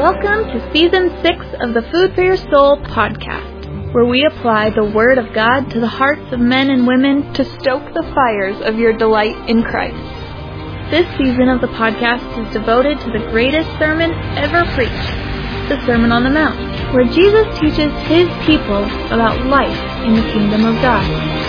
Welcome to Season 6 of the Food for Your Soul podcast, where we apply the Word of God to the hearts of men and women to stoke the fires of your delight in Christ. This season of the podcast is devoted to the greatest sermon ever preached, the Sermon on the Mount, where Jesus teaches His people about life in the kingdom of God.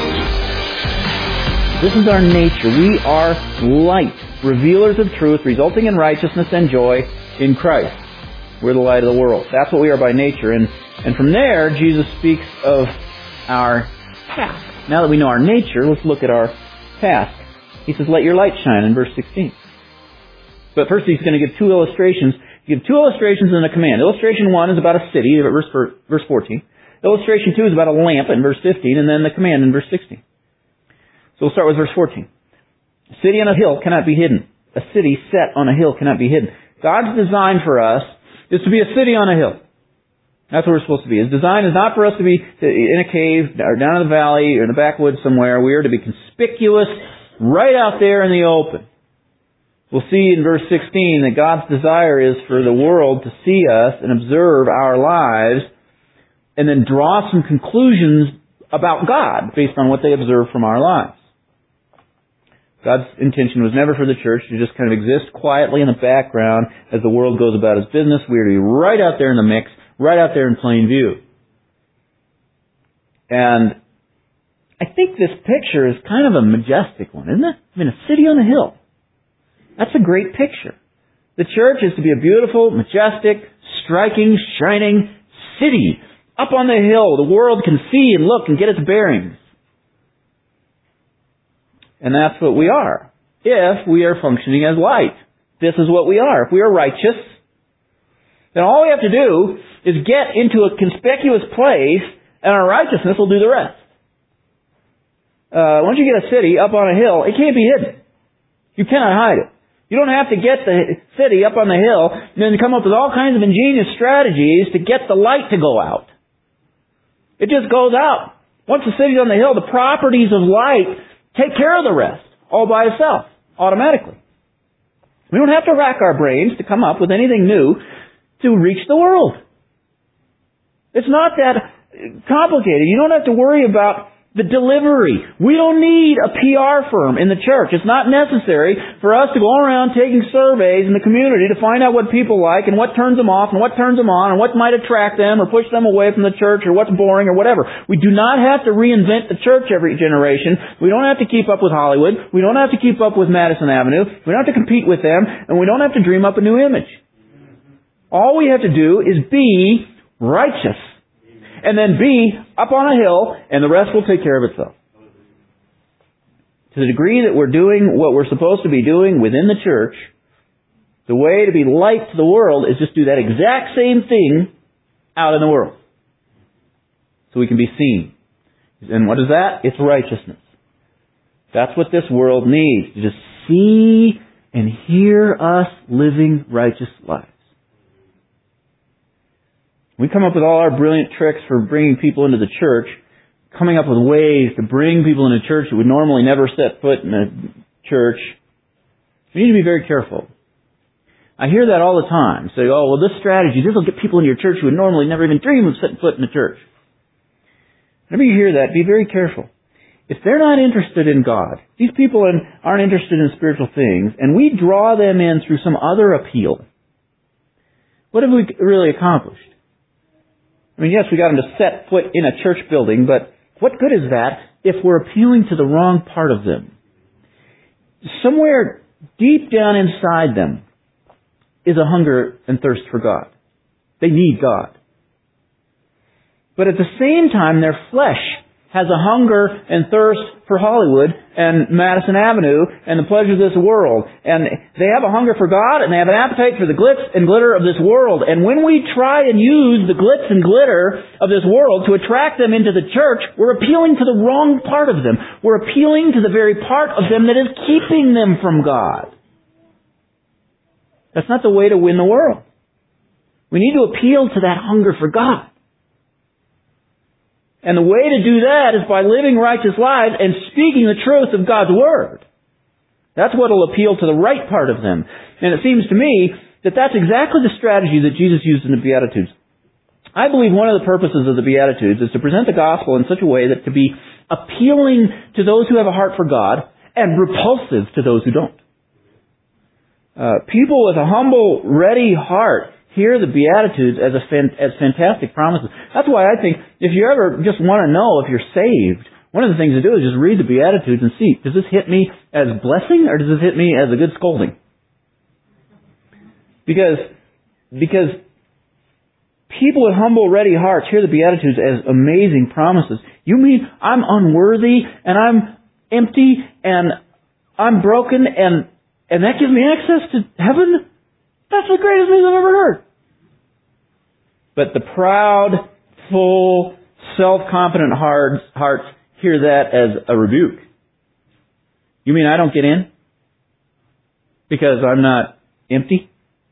This is our nature. We are light, revealers of truth, resulting in righteousness and joy in Christ. We're the light of the world. That's what we are by nature. And from there, Jesus speaks of our task. Now that we know our nature, let's look at our task. He says, let your light shine in verse 16. But first he's going to give two illustrations. Give two illustrations and a command. Illustration 1 is about a city, verse 14. Illustration 2 is about a lamp in verse 15, and then the command in verse 16. So we'll start with verse 14. A city on a hill cannot be hidden. A city set on a hill cannot be hidden. God's design for us is to be a city on a hill. That's what we're supposed to be. His design is not for us to be in a cave or down in the valley or in the backwoods somewhere. We are to be conspicuous right out there in the open. We'll see in verse 16 that God's desire is for the world to see us and observe our lives and then draw some conclusions about God based on what they observe from our lives. God's intention was never for the church to just kind of exist quietly in the background as the world goes about its business. We are to be right out there in the mix, right out there in plain view. And I think this picture is kind of a majestic one, isn't it? I mean, a city on a hill. That's a great picture. The church is to be a beautiful, majestic, striking, shining city up on the hill. The world can see and look and get its bearings. And that's what we are, if we are functioning as light. This is what we are. If we are righteous, then all we have to do is get into a conspicuous place, and our righteousness will do the rest. Once you get a city up on a hill, it can't be hidden. You cannot hide it. You don't have to get the city up on the hill and then come up with all kinds of ingenious strategies to get the light to go out. It just goes out. Once the city's on the hill, the properties of light take care of the rest, all by itself, automatically. We don't have to rack our brains to come up with anything new to reach the world. It's not that complicated. You don't have to worry about the delivery. We don't need a PR firm in the church. It's not necessary for us to go around taking surveys in the community to find out what people like and what turns them off and what turns them on and what might attract them or push them away from the church or what's boring or whatever. We do not have to reinvent the church every generation. We don't have to keep up with Hollywood. We don't have to keep up with Madison Avenue. We don't have to compete with them, and we don't have to dream up a new image. All we have to do is be righteous. And then be up on a hill, and the rest will take care of itself. To the degree that we're doing what we're supposed to be doing within the church, the way to be light to the world is just do that exact same thing out in the world. So we can be seen. And what is that? It's righteousness. That's what this world needs, to just see and hear us living righteous lives. We come up with all our brilliant tricks for bringing people into the church, coming up with ways to bring people into church who would normally never set foot in a church. We need to be very careful. I hear that all the time. Say, oh, well, this strategy, this will get people into your church who would normally never even dream of setting foot in a church. Whenever you hear that, be very careful. If they're not interested in God, these people aren't interested in spiritual things, and we draw them in through some other appeal, what have we really accomplished? I mean, yes, we got them to set foot in a church building, but what good is that if we're appealing to the wrong part of them? Somewhere deep down inside them is a hunger and thirst for God. They need God. But at the same time, their flesh has a hunger and thirst for Hollywood and Madison Avenue and the pleasures of this world. And they have a hunger for God, and they have an appetite for the glitz and glitter of this world. And when we try and use the glitz and glitter of this world to attract them into the church, we're appealing to the wrong part of them. We're appealing to the very part of them that is keeping them from God. That's not the way to win the world. We need to appeal to that hunger for God. And the way to do that is by living righteous lives and speaking the truth of God's Word. That's what will appeal to the right part of them. And it seems to me that that's exactly the strategy that Jesus used in the Beatitudes. I believe one of the purposes of the Beatitudes is to present the gospel in such a way that to be appealing to those who have a heart for God and repulsive to those who don't. People with a humble, ready heart hear the Beatitudes as fantastic promises. That's why I think if you ever just want to know if you're saved, one of the things to do is just read the Beatitudes and see, does this hit me as blessing or does this hit me as a good scolding? Because people with humble, ready hearts hear the Beatitudes as amazing promises. You mean I'm unworthy and I'm empty and I'm broken and that gives me access to heaven? That's the greatest news I've ever heard. But the proud, full, self-confident hearts hear that as a rebuke. You mean I don't get in? Because I'm not empty?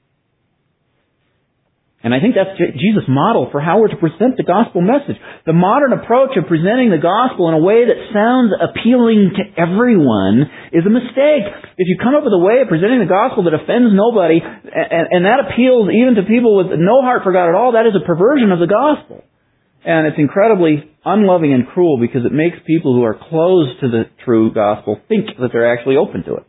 And I think that's Jesus' model for how we're to present the gospel message. The modern approach of presenting the gospel in a way that sounds appealing to everyone is a mistake. If you come up with a way of presenting the gospel that offends nobody, and that appeals even to people with no heart for God at all, that is a perversion of the gospel. And it's incredibly unloving and cruel because it makes people who are closed to the true gospel think that they're actually open to it.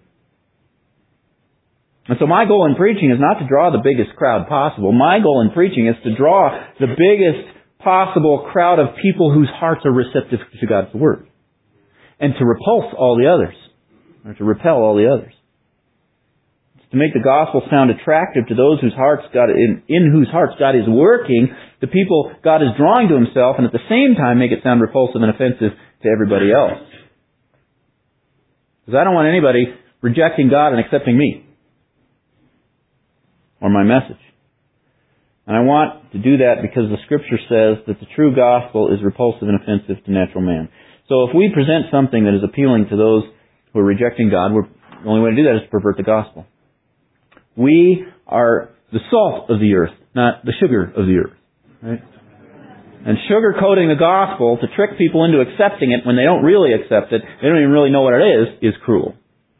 And so my goal in preaching is not to draw the biggest crowd possible. My goal in preaching is to draw the biggest possible crowd of people whose hearts are receptive to God's Word. And to repulse all the others. Or to repel all the others. It's to make the gospel sound attractive to those whose hearts in whose hearts God is working, the people God is drawing to Himself, and at the same time make it sound repulsive and offensive to everybody else. Because I don't want anybody rejecting God and accepting me. Or my message. And I want to do that because the Scripture says that the true gospel is repulsive and offensive to natural man. So if we present something that is appealing to those who are rejecting God, the only way to do that is to pervert the gospel. We are the salt of the earth, not the sugar of the earth. Right? And sugarcoating the gospel to trick people into accepting it when they don't really accept it, they don't even really know what it is cruel.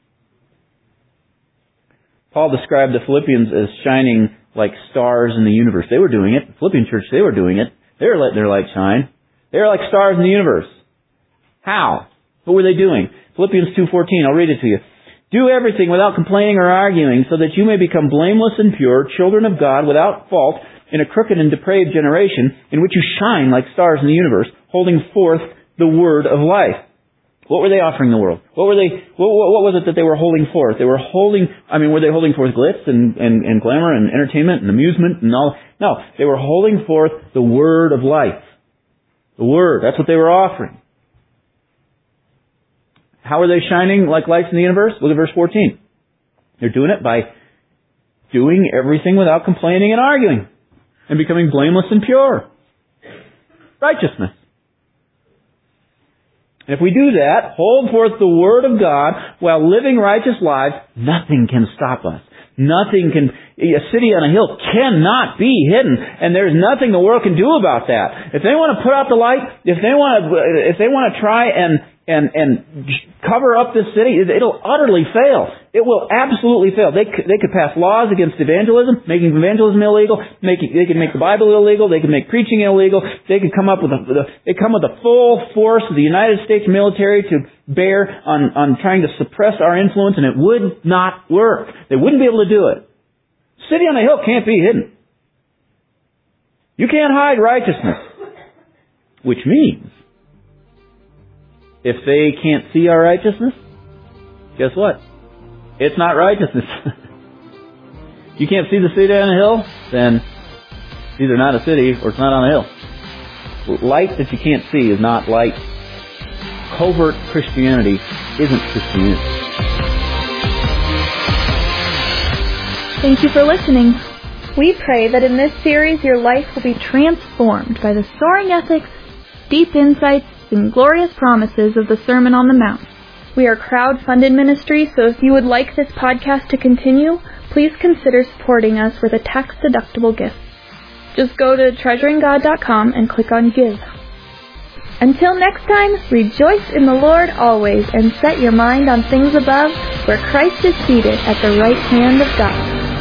Paul described the Philippians as shining like stars in the universe. They were doing it. The Philippian church, they were doing it. They were letting their light shine. They were like stars in the universe. How? What were they doing? Philippians 2:14, I'll read it to you. Do everything without complaining or arguing, so that you may become blameless and pure, children of God without fault, in a crooked and depraved generation, in which you shine like stars in the universe, holding forth the word of life. What were they offering the world? What was it that they were holding forth? Were they holding forth glitz and glamour and entertainment and amusement and all? No, they were holding forth the word of life. The word, that's what they were offering. How are they shining like lights in the universe? Look at verse 14. They're doing it by doing everything without complaining and arguing and becoming blameless and pure. Righteousness. And if we do that, hold forth the Word of God while living righteous lives, nothing can stop us. A city on a hill cannot be hidden, and there's nothing the world can do about that. If they want to put out the light, if they want to try and cover up this city, it'll utterly fail. It will absolutely fail. They could pass laws against evangelism, making evangelism illegal. They could make the Bible illegal. They could make preaching illegal. They could come up with the full force of the United States military to bear on trying to suppress our influence, and it would not work. They wouldn't be able to do it. City on a hill can't be hidden. You can't hide righteousness, which means if they can't see our righteousness, guess what? It's not righteousness. You can't see the city on a hill, then it's either not a city or it's not on a hill. Light that you can't see is not light. Covert Christianity isn't Christianity. Thank you for listening. We pray that in this series your life will be transformed by the soaring ethics, deep insights, and glorious promises of the Sermon on the Mount. We are crowd-funded ministry, so if you would like this podcast to continue, please consider supporting us with a tax-deductible gift. Just go to treasuringgod.com and click on Give. Until next time, rejoice in the Lord always and set your mind on things above, where Christ is seated at the right hand of God.